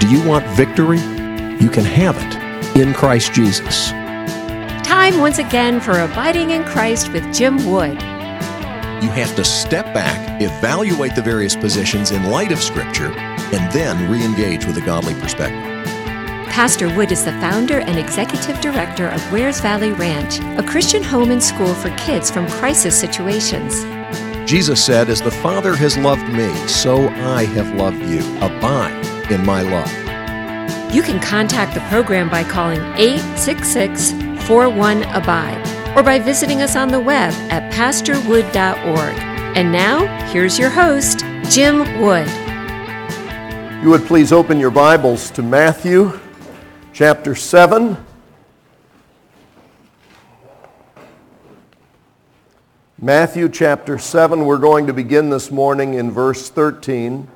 Do you want victory? You can have it in Christ Jesus. Time once again for Abiding in Christ with Jim Wood. You have to step back, evaluate the various positions in light of Scripture, and then re-engage with a godly perspective. Pastor Wood is the founder and executive director of Wares Valley Ranch, a Christian home and school for kids from crisis situations. Jesus said, "As the Father has loved me, so I have loved you. Abide in my love." You can contact the program by calling 866-41-ABIDE or by visiting us on the web at pastorwood.org. And now, here's your host, Jim Wood. You would please open your Bibles to Matthew chapter 7. Matthew chapter 7, we're going to begin this morning in verse 13.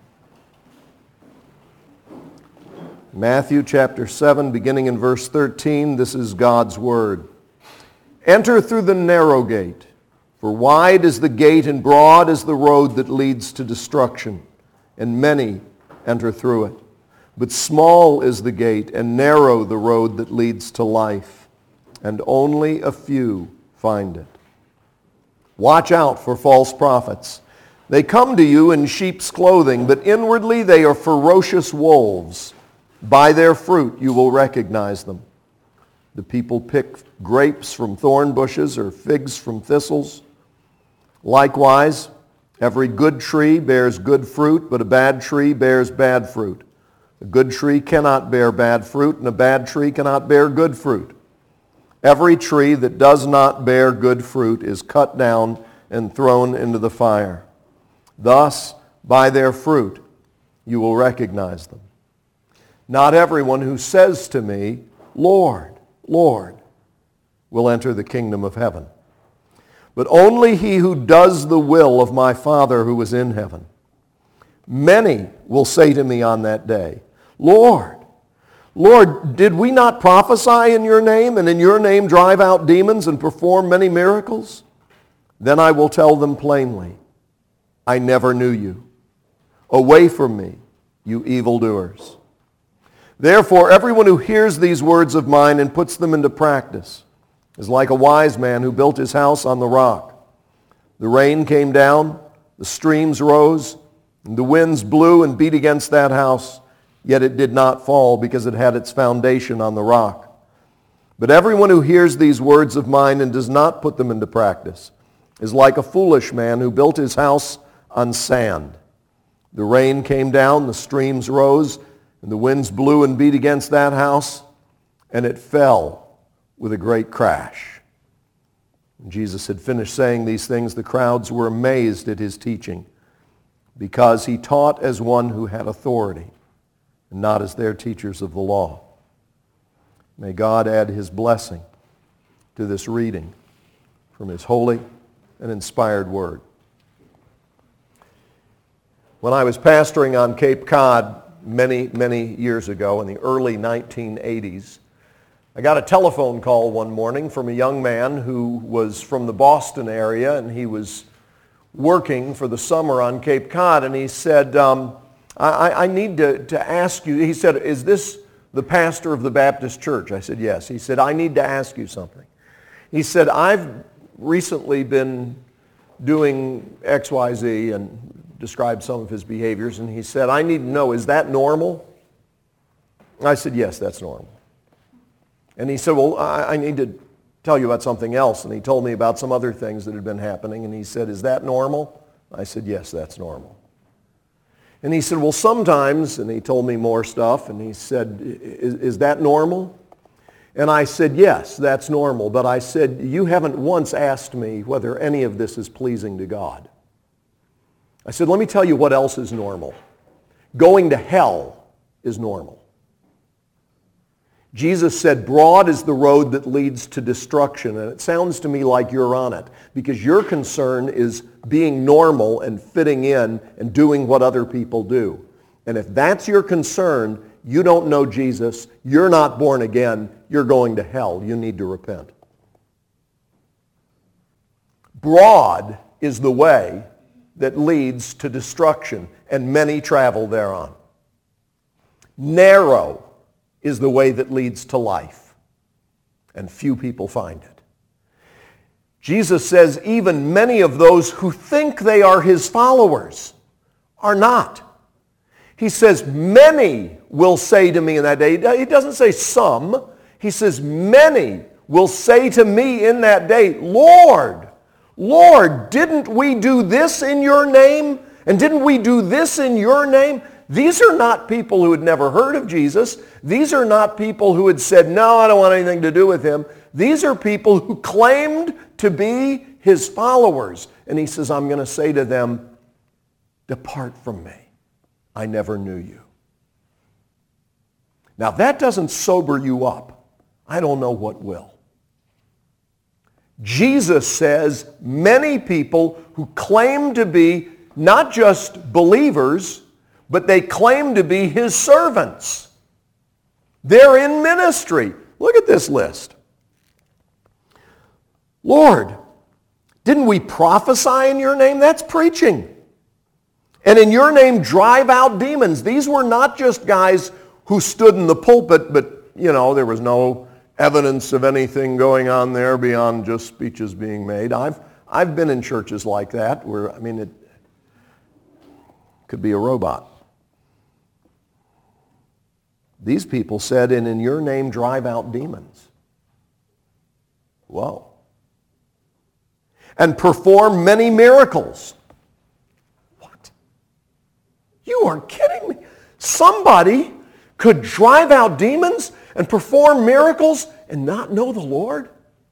Matthew chapter 7, beginning in verse 13, this is God's word. Enter through the narrow gate, for wide is the gate and broad is the road that leads to destruction, and many enter through it. But small is the gate and narrow the road that leads to life, and only a few find it. Watch out for false prophets. They come to you in sheep's clothing, but inwardly they are ferocious wolves. By their fruit you will recognize them. Do people pick grapes from thorn bushes or figs from thistles? Likewise, every good tree bears good fruit, but a bad tree bears bad fruit. A good tree cannot bear bad fruit, and a bad tree cannot bear good fruit. Every tree that does not bear good fruit is cut down and thrown into the fire. Thus, by their fruit, you will recognize them. Not everyone who says to me, Lord, Lord, will enter the kingdom of heaven, but only he who does the will of my Father who is in heaven. Many will say to me on that day, Lord, Lord, did we not prophesy in your name, and in your name drive out demons and perform many miracles? Then I will tell them plainly, I never knew you. Away from me, you evildoers. Therefore, everyone who hears these words of mine and puts them into practice is like a wise man who built his house on the rock. The rain came down, the streams rose, and the winds blew and beat against that house. Yet it did not fall because it had its foundation on the rock. But everyone who hears these words of mine and does not put them into practice is like a foolish man who built his house on sand. The rain came down, the streams rose, and the winds blew and beat against that house, and it fell with a great crash. When Jesus had finished saying these things, the crowds were amazed at his teaching, because he taught as one who had authority, and not as their teachers of the law. May God add his blessing to this reading from his holy and inspired word. When I was pastoring on Cape Cod many, many years ago in the early 1980s, I got a telephone call one morning from a young man who was from the Boston area, and he was working for the summer on Cape Cod, and he said, I need to ask you, he said, is this the pastor of the Baptist church? I said, yes. He said, I need to ask you something. He said, I've recently been doing XYZ, and described some of his behaviors, and he said, I need to know, is that normal? I said, yes, that's normal. And he said, well, I need to tell you about something else. And he told me about some other things that had been happening, and he said, is that normal? I said, yes, that's normal. And he said, well, sometimes, and he told me more stuff, and he said, is that normal? And I said, yes, that's normal. But I said, you haven't once asked me whether any of this is pleasing to God. I said, let me tell you what else is normal. Going to hell is normal. Jesus said, broad is the road that leads to destruction. And it sounds to me like you're on it, because your concern is being normal and fitting in and doing what other people do. And if that's your concern, you don't know Jesus, you're not born again, you're going to hell. You need to repent. Broad is the way that leads to destruction, and many travel thereon. Narrow is the way that leads to life, and few people find it. Jesus says even many of those who think they are his followers are not. He says, many will say to me in that day. He doesn't say some. He says, many will say to me in that day, Lord, Lord, didn't we do this in your name? And didn't we do this in your name? These are not people who had never heard of Jesus. These are not people who had said, no, I don't want anything to do with him. These are people who claimed to be his followers. And he says, I'm going to say to them, depart from me. I never knew you. Now that doesn't sober you up. I don't know what will. Jesus says many people who claim to be not just believers, but they claim to be his servants. They're in ministry. Look at this list. Lord, didn't we prophesy in your name? That's preaching. And in your name drive out demons. These were not just guys who stood in the pulpit, but, there was no evidence of anything going on there beyond just speeches being made. I've been in churches like that where, it could be a robot. These people said, and in your name drive out demons. Whoa. And perform many miracles. What? You are kidding me. Somebody could drive out demons and perform miracles and not know the Lord?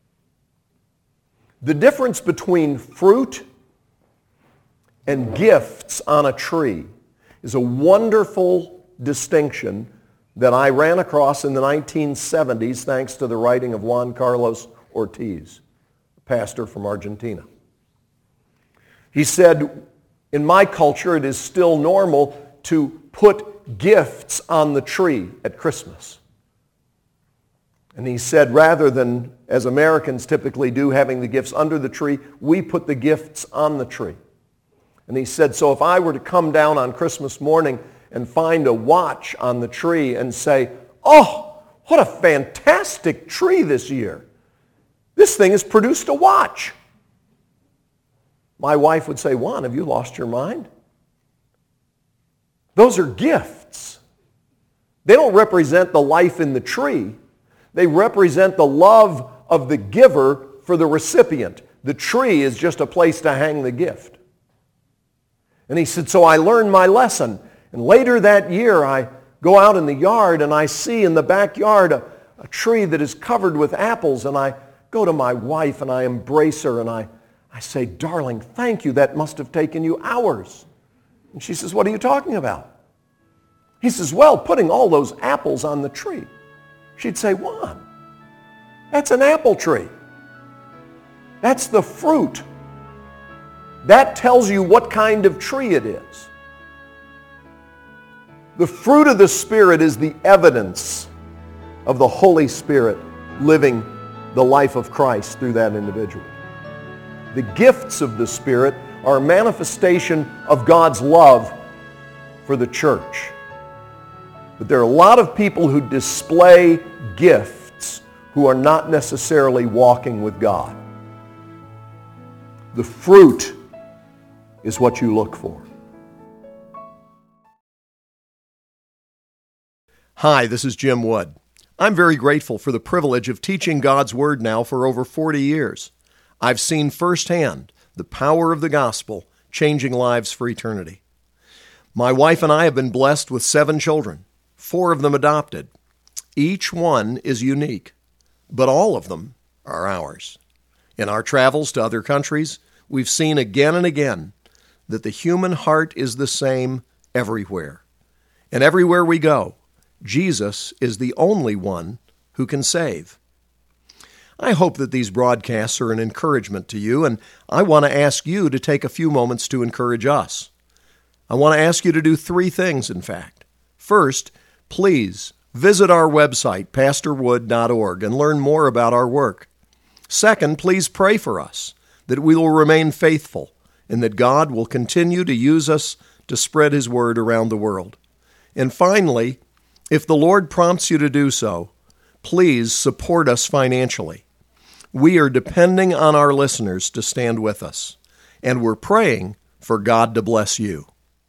The difference between fruit and gifts on a tree is a wonderful distinction that I ran across in the 1970s thanks to the writing of Juan Carlos Ortiz, a pastor from Argentina. He said, in my culture it is still normal to put gifts on the tree at Christmas. And he said, rather than, as Americans typically do, having the gifts under the tree, we put the gifts on the tree. And he said, so if I were to come down on Christmas morning and find a watch on the tree and say, oh, what a fantastic tree this year. This thing has produced a watch. My wife would say, Juan, have you lost your mind? Those are gifts. They don't represent the life in the tree. They represent the love of the giver for the recipient. The tree is just a place to hang the gift. And he said, so I learned my lesson. And later that year, I go out in the yard and I see in the backyard a tree that is covered with apples. And I go to my wife and I embrace her and I say, darling, thank you. That must have taken you hours. And she says, what are you talking about? He says, well, putting all those apples on the tree. She'd say, Juan, that's an apple tree. That's the fruit. That tells you what kind of tree it is. The fruit of the Spirit is the evidence of the Holy Spirit living the life of Christ through that individual. The gifts of the Spirit are a manifestation of God's love for the church. But there are a lot of people who display gifts who are not necessarily walking with God. The fruit is what you look for. Hi, this is Jim Wood. I'm very grateful for the privilege of teaching God's Word now for over 40 years. I've seen firsthand the power of the gospel changing lives for eternity. My wife and I have been blessed with 7 children, 4 of them adopted. Each one is unique, but all of them are ours. In our travels to other countries, we've seen again and again that the human heart is the same everywhere. And everywhere we go, Jesus is the only one who can save. I hope that these broadcasts are an encouragement to you, and I want to ask you to take a few moments to encourage us. I want to ask you to do 3 things, in fact. First, please visit our website, pastorwood.org, and learn more about our work. Second, please pray for us, that we will remain faithful, and that God will continue to use us to spread His word around the world. And finally, If the Lord prompts you to do so, please support us financially. We are depending on our listeners to stand with us, and we're praying for God to bless you.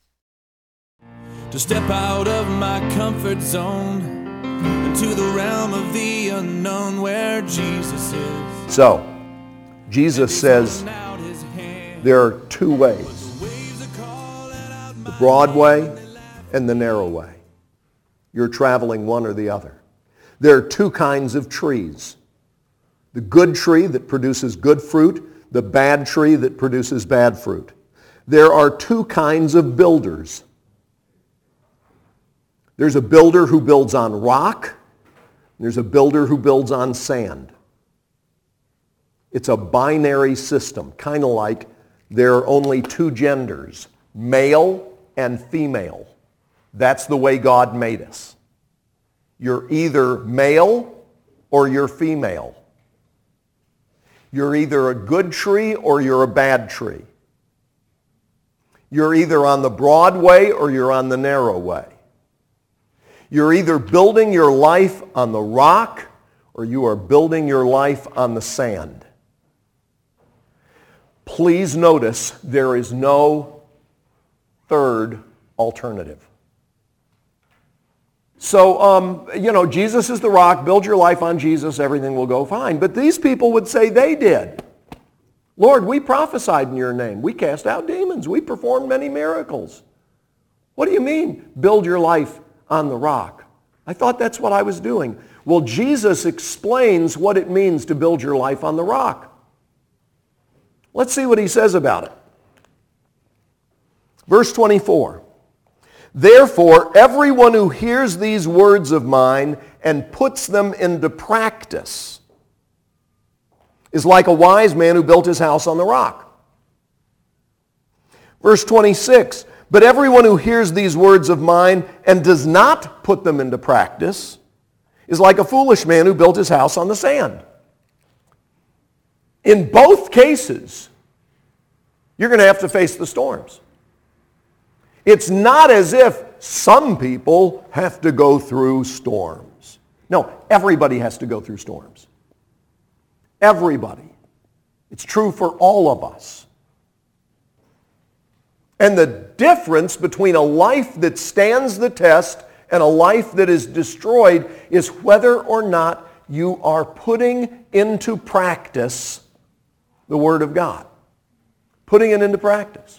To step out of my comfort zone into the realm of the unknown where Jesus is. So, Jesus says there are two ways, the broad way and the narrow way. You're traveling one or the other. There are two kinds of trees. The good tree that produces good fruit, the bad tree that produces bad fruit. There are two kinds of builders. There's a builder who builds on rock, and there's a builder who builds on sand. It's a binary system, kind of like there are only two genders, male and female. That's the way God made us. You're either male or you're female. You're either a good tree or you're a bad tree. You're either on the broad way or you're on the narrow way. You're either building your life on the rock or you are building your life on the sand. Please notice there is no third alternative. So, Jesus is the rock. Build your life on Jesus. Everything will go fine. But these people would say they did. Lord, we prophesied in your name. We cast out demons. We performed many miracles. What do you mean, build your life on the rock? I thought that's what I was doing. Well, Jesus explains what it means to build your life on the rock. Let's see what he says about it. Verse 24. Therefore, everyone who hears these words of mine and puts them into practice is like a wise man who built his house on the rock. Verse 26, but everyone who hears these words of mine and does not put them into practice is like a foolish man who built his house on the sand. In both cases, you're going to have to face the storms. It's not as if some people have to go through storms. No, everybody has to go through storms. Everybody. It's true for all of us. And the difference between a life that stands the test and a life that is destroyed is whether or not you are putting into practice the Word of God. Putting it into practice.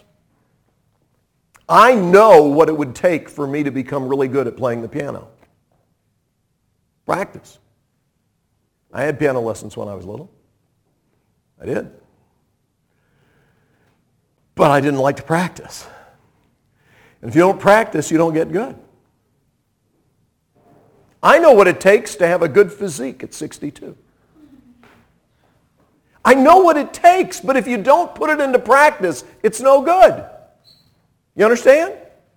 I know what it would take for me to become really good at playing the piano. Practice. I had piano lessons when I was little. I did. But I didn't like to practice. And if you don't practice, you don't get good. I know what it takes to have a good physique at 62. I know what it takes, but if you don't put it into practice, it's no good. You understand?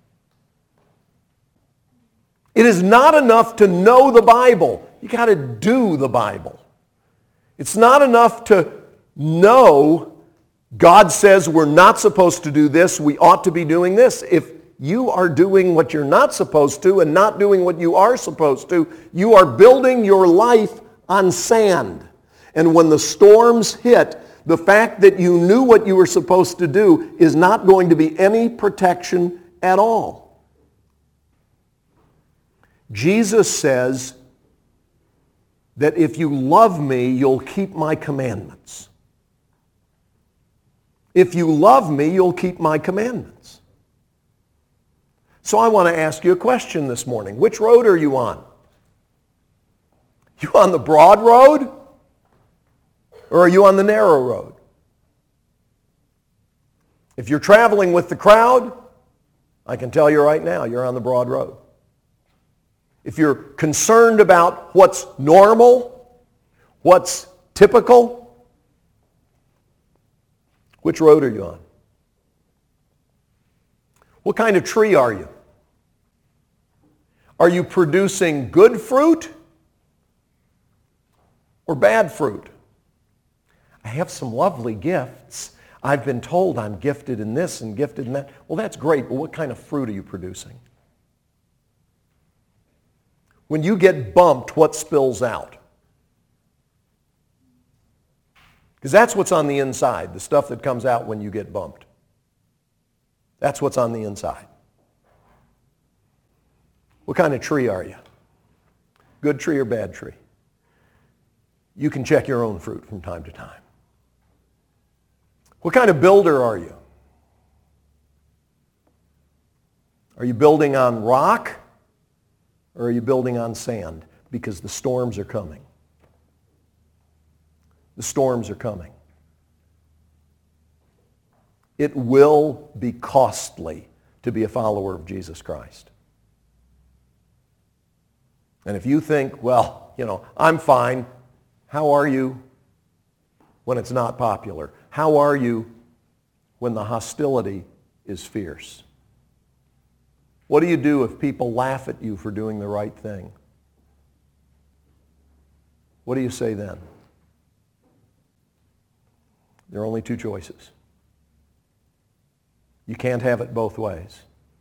It is not enough to know the Bible. You got to do the Bible. It's not enough to know God says we're not supposed to do this, we ought to be doing this. If you are doing what you're not supposed to and not doing what you are supposed to, you are building your life on sand. And when the storms hit, the fact that you knew what you were supposed to do is not going to be any protection at all. Jesus says that if you love me, you'll keep my commandments. If you love me, you'll keep my commandments. So I want to ask you a question this morning. Which road are you on? You on the broad road? Or are you on the narrow road? If you're traveling with the crowd, I can tell you right now, you're on the broad road. If you're concerned about what's normal, what's typical, which road are you on? What kind of tree are you? Are you producing good fruit or bad fruit? I have some lovely gifts. I've been told I'm gifted in this and gifted in that. Well, that's great, but what kind of fruit are you producing? When you get bumped, what spills out? Because that's what's on the inside, the stuff that comes out when you get bumped. That's what's on the inside. What kind of tree are you? Good tree or bad tree? You can check your own fruit from time to time. What kind of builder are you? Are you building on rock or are you building on sand? Because the storms are coming. The storms are coming. It will be costly to be a follower of Jesus Christ. And if you think, well, I'm fine, how are you when it's not popular? How are you when the hostility is fierce? What do you do if people laugh at you for doing the right thing? What do you say then? There are only two choices. You can't have it both ways.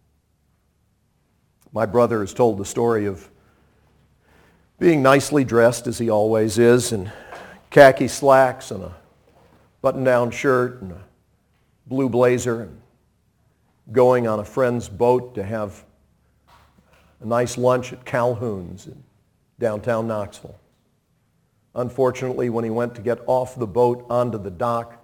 My brother has told the story of being nicely dressed, as he always is, in khaki slacks and a button-down shirt and a blue blazer, and going on a friend's boat to have a nice lunch at Calhoun's in downtown Knoxville. Unfortunately, when he went to get off the boat onto the dock,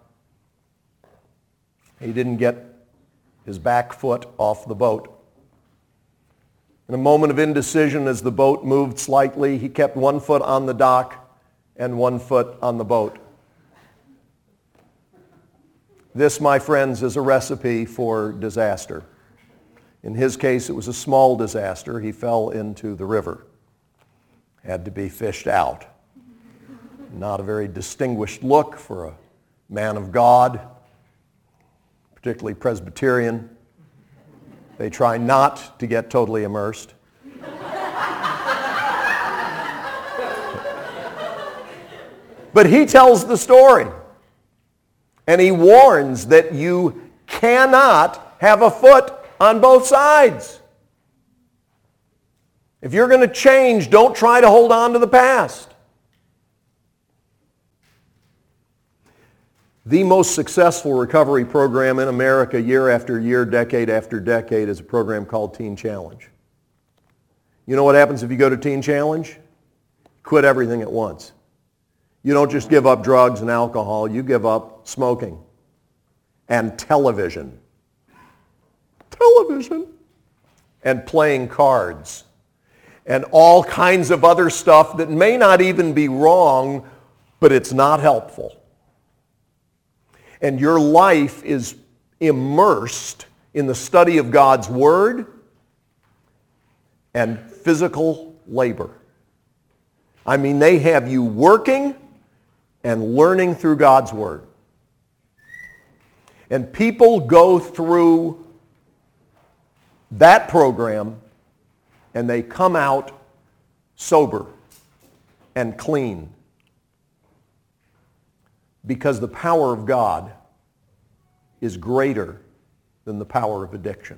he didn't get his back foot off the boat. In a moment of indecision, as the boat moved slightly, he kept one foot on the dock and one foot on the boat. This, my friends, is a recipe for disaster. In his case, it was a small disaster. He fell into the river. Had to be fished out. Not a very distinguished look for a man of God, particularly Presbyterian. They try not to get totally immersed. But he tells the story. And he warns that you cannot have a foot on both sides. If you're going to change, don't try to hold on to the past. The most successful recovery program in America year after year, decade after decade is a program called Teen Challenge. You know what happens if you go to Teen Challenge? Quit everything at once. You don't just give up drugs and alcohol, you give up smoking and television. And playing cards. And all kinds of other stuff that may not even be wrong, but it's not helpful. And your life is immersed in the study of God's Word and physical labor. I mean, they have you working and learning through God's Word. And people go through that program and they come out sober and clean. Because the power of God is greater than the power of addiction.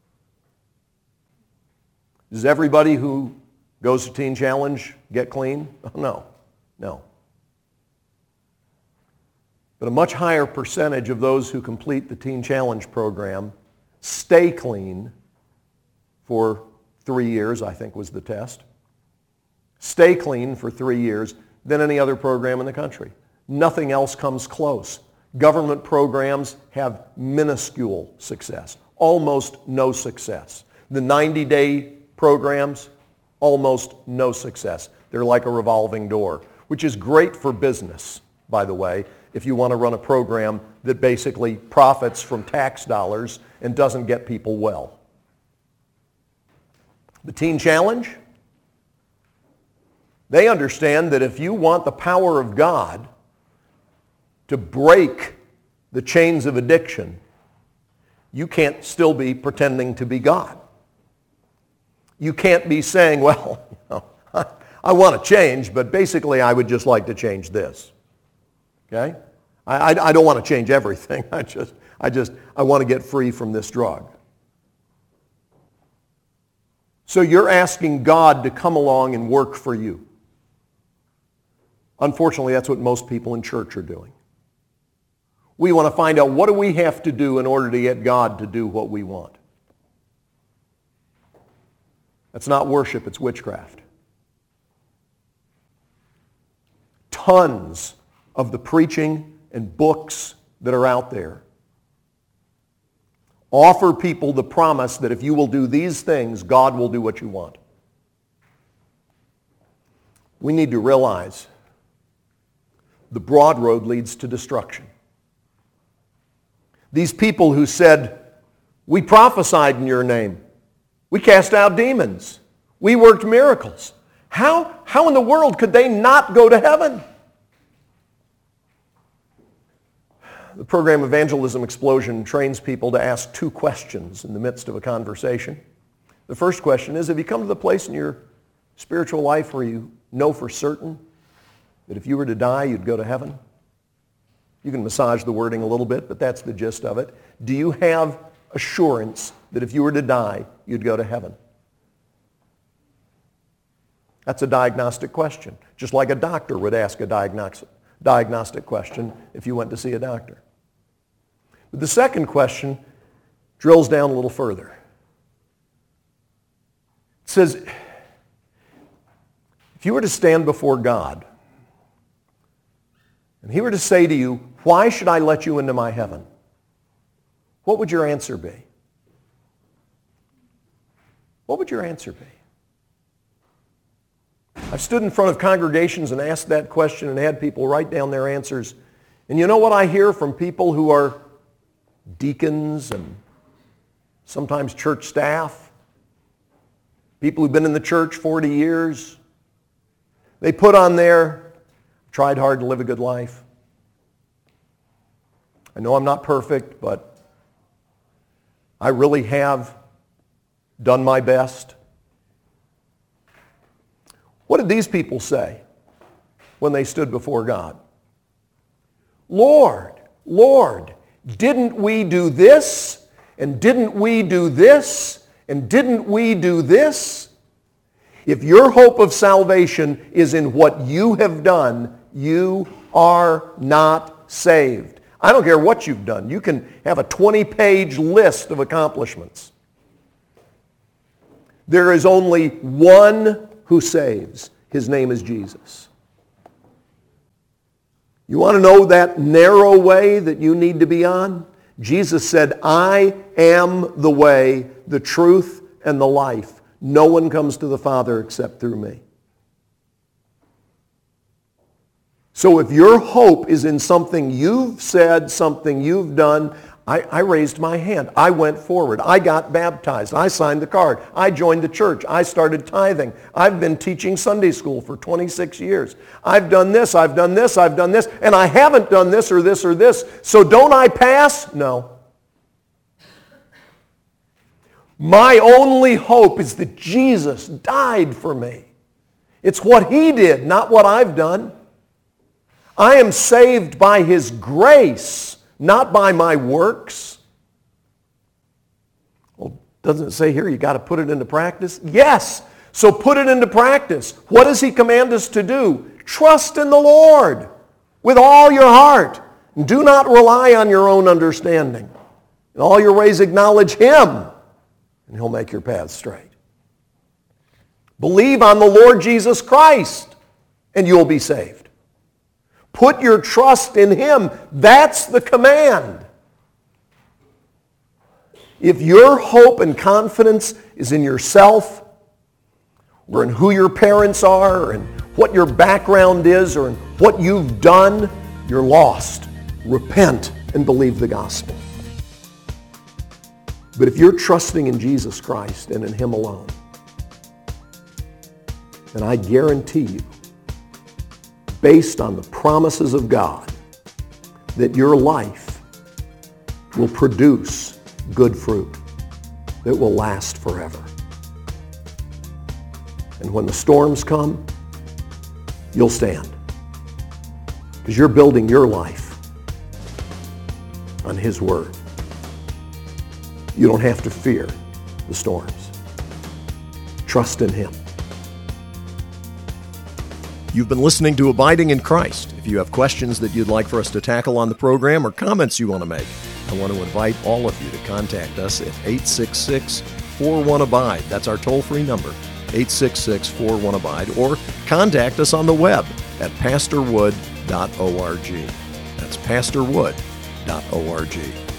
Does everybody who goes to Teen Challenge get clean? Oh, no. But a much higher percentage of those who complete the Teen Challenge program stay clean for 3 years, I think was the test. Stay clean for 3 years than any other program in the country. Nothing else comes close. Government programs have minuscule success, almost no success. The 90-day programs, almost no success. They're like a revolving door, which is great for business, by the way, if you want to run a program that basically profits from tax dollars and doesn't get people well. The Teen Challenge, they understand that if you want the power of God to break the chains of addiction, you can't still be pretending to be God. You can't be saying, well, I want to change, but basically I would just like to change this. Okay? I don't want to change everything. I want to get free from this drug. So you're asking God to come along and work for you. Unfortunately, that's what most people in church are doing. We want to find out, what do we have to do in order to get God to do what we want? That's not worship, it's witchcraft. Tons of the preaching and books that are out there offer people the promise that if you will do these things, God will do what you want. We need to realize the broad road leads to destruction. These people who said, we prophesied in your name, we cast out demons, we worked miracles. How in the world could they not go to heaven? The program Evangelism Explosion trains people to ask 2 questions in the midst of a conversation. The first question is, have you come to the place in your spiritual life where you know for certain that if you were to die, you'd go to heaven? You can massage the wording a little bit, but that's the gist of it. Do you have assurance that if you were to die, you'd go to heaven? That's a diagnostic question, just like a doctor would ask a diagnostic question if you went to see a doctor. But the second question drills down a little further. It says, if you were to stand before God, and he were to say to you, why should I let you into my heaven? What would your answer be? What would your answer be? I've stood in front of congregations and asked that question and had people write down their answers. And you know what I hear from people who are deacons and sometimes church staff, people who've been in the church 40 years. They put on there, tried hard to live a good life. I know I'm not perfect, but I really have done my best. What did these people say when they stood before God? Lord, Lord, didn't we do this? And didn't we do this? And didn't we do this? If your hope of salvation is in what you have done, you are not saved. I don't care what you've done. You can have a 20-page list of accomplishments. There is only one who saves. His name is Jesus. You want to know that narrow way that you need to be on? Jesus said, I am the way, the truth, and the life. No one comes to the Father except through me. So if your hope is in something you've said, something you've done, I raised my hand. I went forward. I got baptized. I signed the card. I joined the church. I started tithing. I've been teaching Sunday school for 26 years. I've done this, I've done this, I've done this, and I haven't done this or this or this. So don't I pass? No. My only hope is that Jesus died for me. It's what he did, not what I've done. I am saved by his grace, not by my works. Well, doesn't it say here you got to put it into practice? Yes. So put it into practice. What does he command us to do? Trust in the Lord with all your heart. And do not rely on your own understanding. In all your ways acknowledge him, and he'll make your paths straight. Believe on the Lord Jesus Christ, and you'll be saved. Put your trust in him. That's the command. If your hope and confidence is in yourself, or in who your parents are, or in what your background is, or in what you've done, you're lost. Repent and believe the gospel. But if you're trusting in Jesus Christ and in him alone, then I guarantee you, based on the promises of God, that your life will produce good fruit that will last forever. And when the storms come, you'll stand. Because you're building your life on his word. You don't have to fear the storms. Trust in Him. You've been listening to Abiding in Christ. If you have questions that you'd like for us to tackle on the program or comments you want to make, I want to invite all of you to contact us at 866-41-ABIDE. That's our toll-free number, 866-41-ABIDE, or contact us on the web at pastorwood.org. That's pastorwood.org.